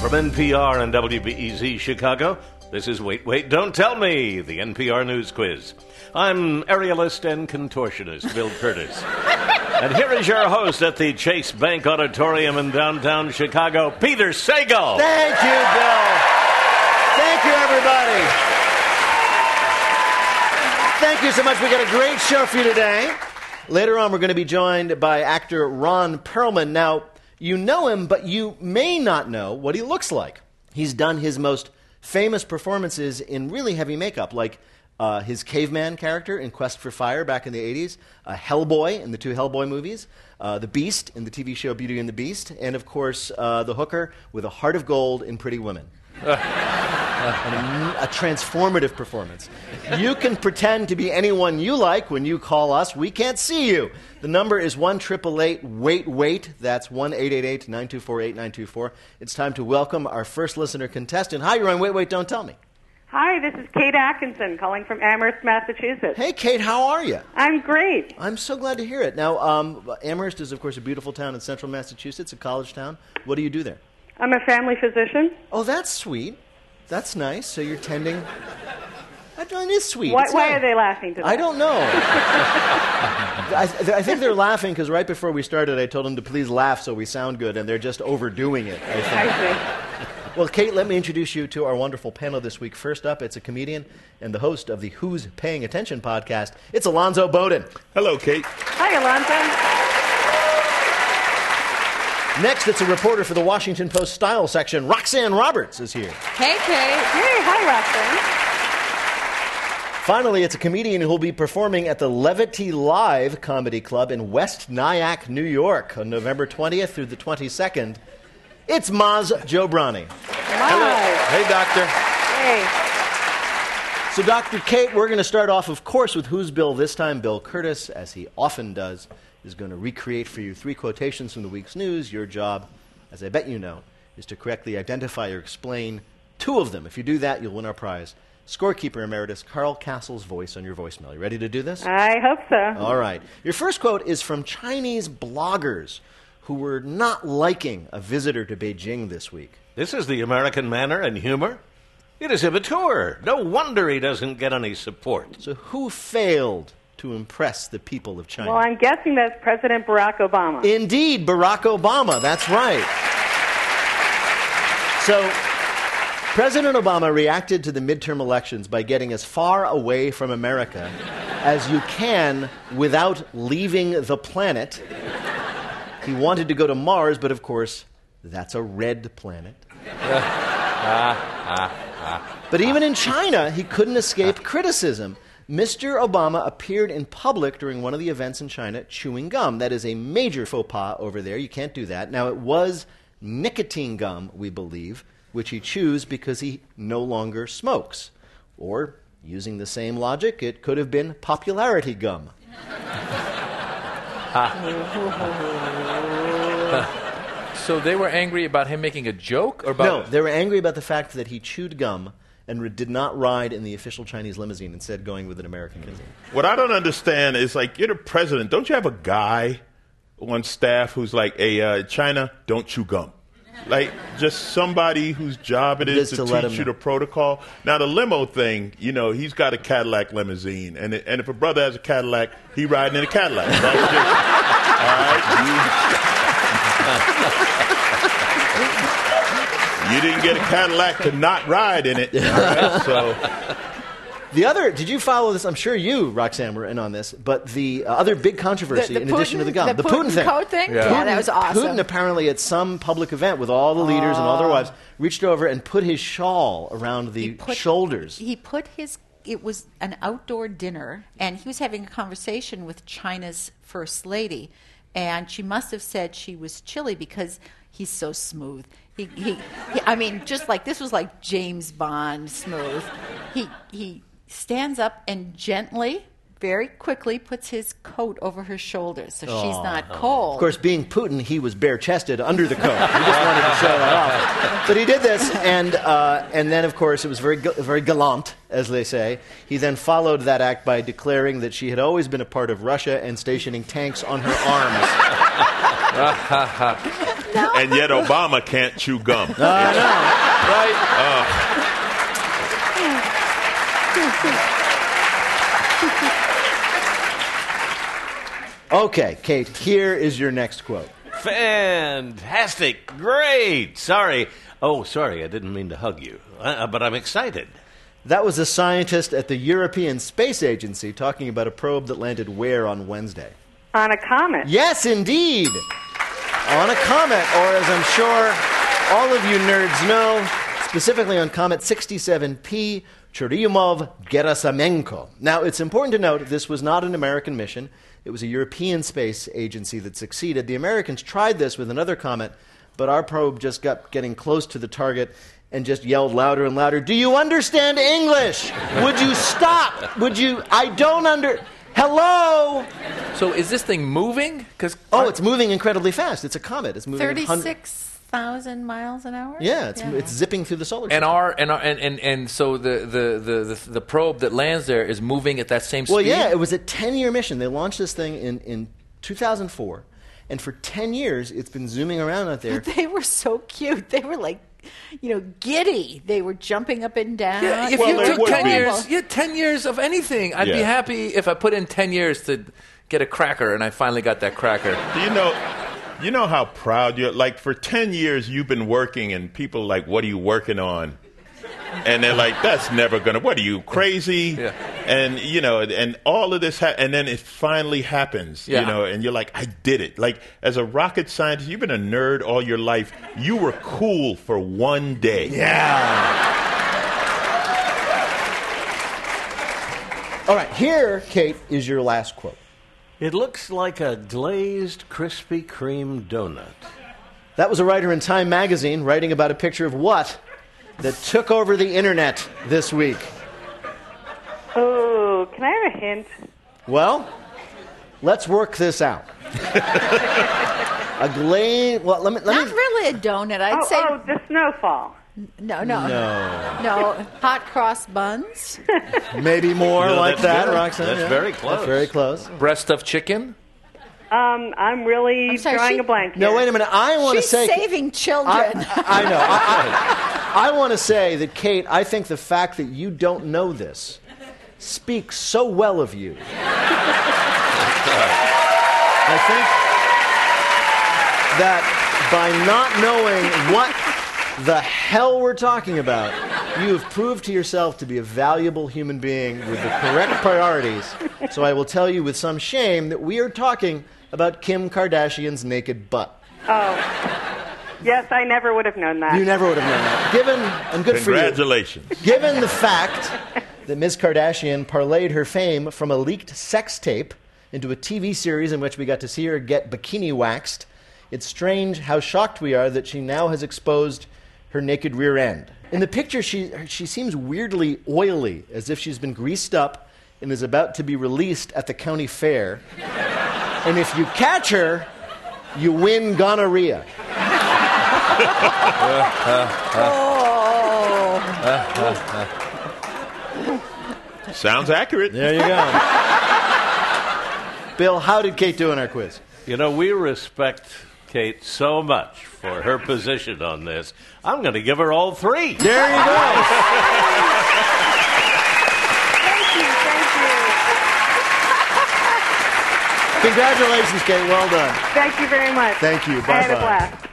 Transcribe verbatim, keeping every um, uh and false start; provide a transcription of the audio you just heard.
From N P R and W B E Z Chicago, this is Wait, Wait, Don't Tell Me, the N P R News Quiz. I'm aerialist and contortionist Bill Curtis. And here is your host at the Chase Bank Auditorium in downtown Chicago, Peter Sagal. Thank you, Bill. Thank you, everybody. Thank you so much. We got a great show for you today. Later on, we're going to be joined by actor Ron Perlman. Now, you know him, but you may not know what he looks like. He's done his most famous performances in really heavy makeup, like uh, his caveman character in Quest for Fire back in the eighties, uh, Hellboy in the two Hellboy movies, uh, the Beast in the T V show Beauty and the Beast, and, of course, uh, the hooker with a heart of gold in Pretty Women. Uh, a, a transformative performance. You can pretend to be anyone you like when you call us. We can't see you. The number is one eight eight eight wait wait. That's one eight eight eight nine two four eight nine two four. It's time to welcome our first listener contestant. Hi, you're on Wait, Wait, Don't Tell Me. Hi, this is Kate Atkinson calling from Amherst, Massachusetts. Hey, Kate, how are you? I'm great. I'm so glad to hear it. Now, um, Amherst is, of course, a beautiful town in central Massachusetts, a college town. What do you do there? I'm a family physician. Oh, that's sweet. That's nice. So you're tending... That is sweet. Why, It's why nice. are they laughing today? I don't know. I, th- I think they're laughing because right before we started, I told them to please laugh so we sound good, and they're just overdoing it, I think. I see. Well, Kate, let me introduce you to our wonderful panel this week. First up, it's a comedian and the host of the Who's Paying Attention podcast. It's Alonzo Bowden. Hello, Kate. Hi, Alonzo. Next, it's a reporter for the Washington Post Style section. Roxanne Roberts is here. Hey, Kate. Hey, hi, Roxanne. Finally, it's a comedian who will be performing at the Levity Live Comedy Club in West Nyack, New York, on November twentieth through the twenty-second. It's Maz Jobrani. Hi. Hey, doctor. Hey. So, Doctor Kate, we're going to start off, of course, with Who's Bill this time. Bill Curtis, as he often does, is going to recreate for you three quotations from the week's news. Your job, as I bet you know, is to correctly identify or explain two of them. If you do that, you'll win our prize. Scorekeeper Emeritus Carl Castle's voice on your voicemail. You ready to do this? I hope so. All right. Your first quote is from Chinese bloggers who were not liking a visitor to Beijing this week. This is the American manner and humor. It is immature. No wonder he doesn't get any support. So who failed to impress the people of China? Well, I'm guessing that's President Barack Obama. Indeed, Barack Obama. That's right. So President Obama reacted to the midterm elections by getting as far away from America as you can without leaving the planet. He wanted to go to Mars, but of course, that's a red planet. But even in China, he couldn't escape criticism. Mister Obama appeared in public during one of the events in China chewing gum. That is a major faux pas over there. You can't do that. Now, it was nicotine gum, we believe, which he chews because he no longer smokes. Or, using the same logic, it could have been popularity gum. So they were angry about him making a joke? Or about No, they were angry about the fact that he chewed gum and re- did not ride in the official Chinese limousine, instead going with an American limousine. What I don't understand is, like, you're the president. Don't you have a guy on staff who's like, hey, uh, China, don't chew gum? Like, just somebody whose job it is Just to, to let teach him you know. the protocol. Now, the limo thing, you know, he's got a Cadillac limousine. And, it, and if a brother has a Cadillac, he riding in a Cadillac. That's just, all right? You, you didn't get a Cadillac to not ride in it. All right? So... The other, did you follow this? I'm sure you, Roxanne, were in on this, but the uh, other big controversy, The- the in addition to the gum, Putin- the Putin thing. coat thing? Yeah. Yeah, that was awesome. Putin apparently at some public event with all the leaders and all their wives reached over and put his shawl around the He put- shoulders. He put his, it was an outdoor dinner, and he was having a conversation with China's first lady, and she must have said she was chilly because he's so smooth. He, he, he I mean, just like, this was like James Bond smooth. He, he stands up and gently, very quickly, puts his coat over her shoulders so she's not cold. Of course, being Putin, he was bare-chested under the coat. He just wanted to show that off. But he did this, and uh, and then, of course, it was very gu- very gallant, as they say. He then followed that act by declaring that she had always been a part of Russia and stationing tanks on her arms. and yet Obama can't chew gum. Uh, Right? Okay, Kate, here is your next quote. Fantastic. Great. Sorry. Oh, sorry, I didn't mean to hug you. Uh, but I'm excited. That was a scientist at the European Space Agency talking about a probe that landed where on Wednesday? On a comet. Yes, indeed. On a comet, or as I'm sure all of you nerds know, specifically on Comet sixty-seven P Churyumov-Gerasimenko. Now, it's important to note this was not an American mission. It was a European Space Agency that succeeded. The Americans tried this with another comet, but our probe just got getting close to the target and just yelled louder and louder, "Do you understand English? Would you stop? Would you? I don't under... Hello?" So is this thing moving? Cause Oh, it's moving incredibly fast. It's a comet. It's moving... hun- thirty-six thousand miles an hour? Yeah, it's, it's zipping through the solar system. And our and our, and, and and so the, the, the, the, the probe that lands there is moving at that same speed? Well, yeah, it was a ten-year mission. They launched this thing in, in two thousand four, and for ten years, it's been zooming around out there. They were so cute. They were like, you know, giddy. They were jumping up and down. Yeah, if Well, you they took would ten be. years, yeah, ten years of anything, I'd be Yeah. happy if I put in ten years to get a cracker, and I finally got that cracker. Do you know, you know how proud you're? Like, for ten years, you've been working, and people are like, what are you working on? And they're like, that's never going to, what are you, crazy? Yeah. And, you know, and all of this, ha- and then it finally happens, Yeah. you know, and you're like, I did it. Like, as a rocket scientist, you've been a nerd all your life. You were cool for one day. Yeah. All right, here, Kate, is your last quote. It looks like a glazed Krispy Kreme donut. That was a writer in Time magazine writing about a picture of what that took over the internet this week. Oh, can I have a hint? Well, let's work this out. A glaze. Well, let me. Let Not me. really a donut. I'd Oh, say oh, the snowfall. no, no, No. no. Hot cross buns. Maybe more You know, like that's that, good. Roxanne. That's yeah. very close. That's very close. Breast of chicken? Um, I'm really I'm sorry, drawing she- a blank No, here. wait a minute. I want to She's say. saving children. I, I know. I, I, I want to say that, Kate, I think the fact that you don't know this speaks so well of you. I think that by not knowing what the hell we're talking about, you have proved to yourself to be a valuable human being with the correct priorities. So I will tell you with some shame that we are talking about Kim Kardashian's naked butt. Oh. Yes, I never would have known that. You never would have known that. Given, and good for you. Congratulations. Given the fact that Miz Kardashian parlayed her fame from a leaked sex tape into a T V series in which we got to see her get bikini waxed, it's strange how shocked we are that she now has exposed her naked rear end. In the picture, she, she seems weirdly oily, as if she's been greased up and is about to be released at the county fair. And if you catch her, you win gonorrhea. Sounds accurate. There you go. Bill, how did Kate do in our quiz? You know, we respect Kate so much for her position on this. I'm going to give her all three. There you go. Thank you, thank you. Congratulations, Kate. Well done. Thank you very much. Thank you. I had a Bye-bye. blast.